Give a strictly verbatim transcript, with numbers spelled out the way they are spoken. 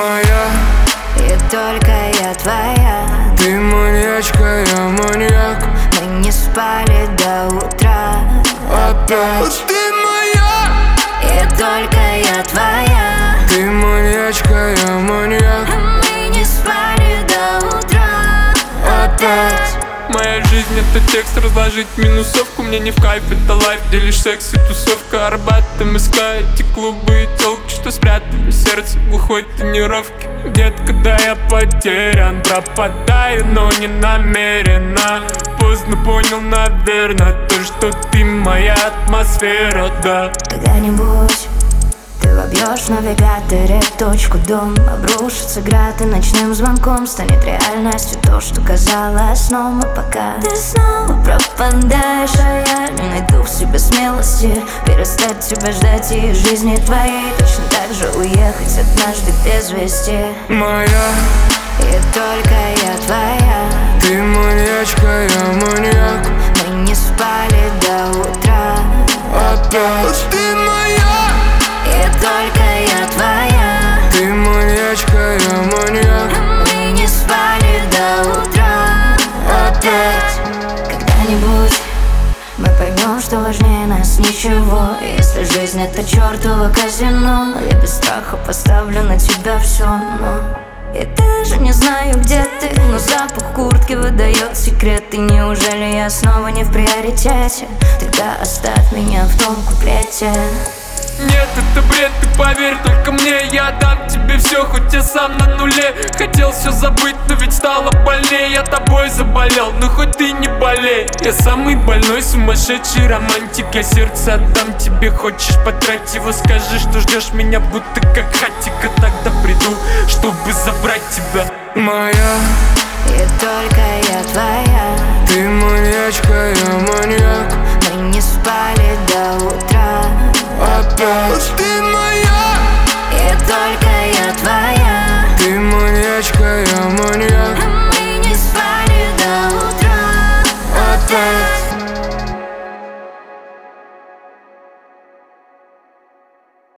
моя, и только я твоя. ты маньячка, я маньяк. Мы не спали до утра. Опять ты моя, и только я твоя. ты маньячка, я маньяк. Мы не спали до утра. Опять. Моя жизнь — это текст, разложить минусовку. Мне не в кайф, это лайф, где лишь секс и тусовка. Арбат, МСК, эти клубы и телки, что спрятали сердце в глухой тренировке. Где-то, когда я потерян, пропадаю, но не намеренно. Поздно понял, наверное, то, что ты моя атмосфера, да. Когда-нибудь ты вобьешь в навигаторе точку дом. Обрушится град и ночным звонком станет реальностью то, что казалось сном. А пока ты снова пропадаешь, а я не найду в себе смелости перестать тебя ждать и из жизни твоей точно так же уехать однажды без вести. Моя, и только я твоя. ты маньячка, я маньяк. Мы не спали до утра. Опять ты моя, и только я твоя. ты маньячка, я маньяк. Мы не спали до утра. Опять. Когда-нибудь мы поймем, что важнее нас ничего. Если жизнь — это чертово казино, я без страха поставлю на тебя все. Но я даже не знаю, где ты, но запах куртки выдает секреты. Неужели я снова не в приоритете? Тогда оставь меня в том куплете. Нет, это бред, ты поверь только мне. Я дам тебе все, хоть я сам на нуле. Хотел все забыть, но ведь стало больнее. Я тобой заболел, но хоть ты не болей. Я самый больной, сумасшедший романтик. Я сердце отдам тебе, хочешь потрать его. Скажи, что ждешь меня, будто как хатика. Тогда приду, чтобы забрать тебя. Моя, и только я твоя. ты маньячка, я маньяк. Мы не спали до утра. Опять ты